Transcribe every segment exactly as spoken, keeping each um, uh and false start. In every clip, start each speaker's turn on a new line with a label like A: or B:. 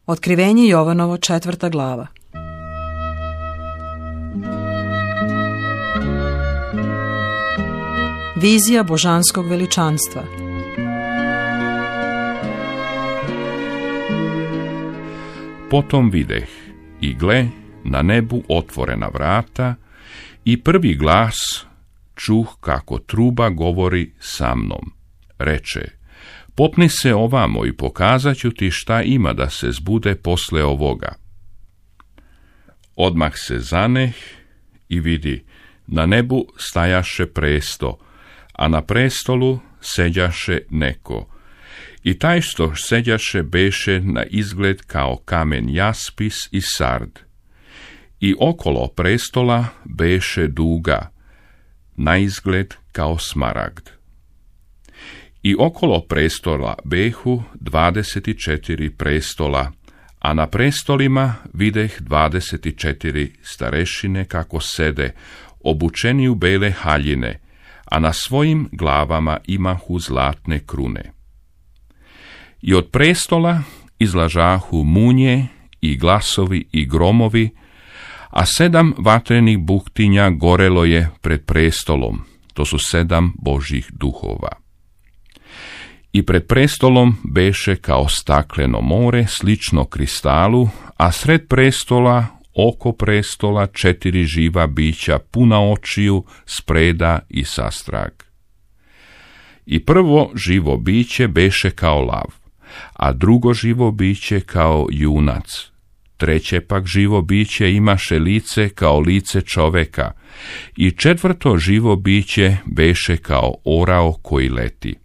A: Otkrivenje Jovanovo, četvrta glava. Vizija božanskog veličanstva.
B: Potom videh, i gle, na nebu otvorena vrata, i prvi glas čuh kako truba govori sa mnom. Reče, popni se ovamo i pokazat ću ti šta ima da se zbude posle ovoga. Odmah se zaneh i vidi, na nebu stajaše presto, a na prestolu seđaše neko. I taj što seđaše beše na izgled kao kamen jaspis i sard. I okolo prestola beše duga, na izgled kao smaragd. I okolo prestola behu dvadeset četiri prestola, a na prestolima videh dvadeset četiri starešine kako sede, obučeni u bele haljine, a na svojim glavama imahu zlatne krune. I od prestola izlažahu munje i glasovi i gromovi, a sedam vatrenih buktinja gorelo je pred prestolom, to su sedam Božjih duhova. I pred prestolom beše kao stakleno more, slično kristalu, a sred prestola, oko prestola, četiri živa bića, puna očiju, spreda i sastrag. I prvo živo biće beše kao lav, a drugo živo biće kao junac. Treće pak živo biće imaše lice kao lice čoveka, i četvrto živo biće beše kao orao koji leti.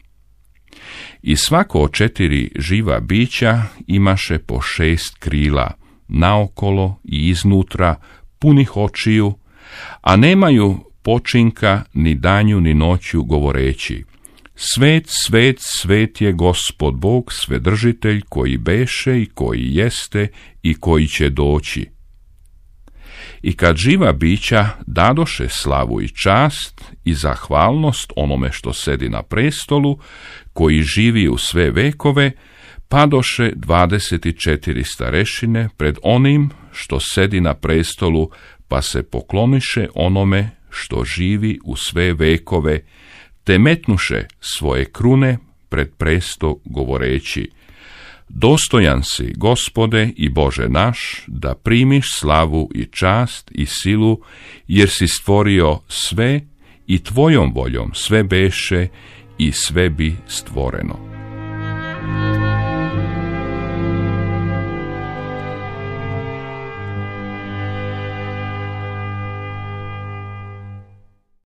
B: I svako od četiri živa bića imaše po šest krila, naokolo i iznutra, punih očiju, a nemaju počinka ni danju ni noću govoreći, svet, svet, svet je Gospod Bog, svedržitelj koji beše i koji jeste i koji će doći. I kad živa bića dadoše slavu i čast i zahvalnost onome što sedi na prestolu, koji živi u sve vekove, padoše dvadeset četiri starešine pred onim što sedi na prestolu, pa se pokloniše onome što živi u sve vekove, te metnuše svoje krune pred presto govoreći, dostojan si, Gospode i Bože naš, da primiš slavu i čast i silu, jer si stvorio sve i tvojom voljom sve beše i sve bi stvoreno.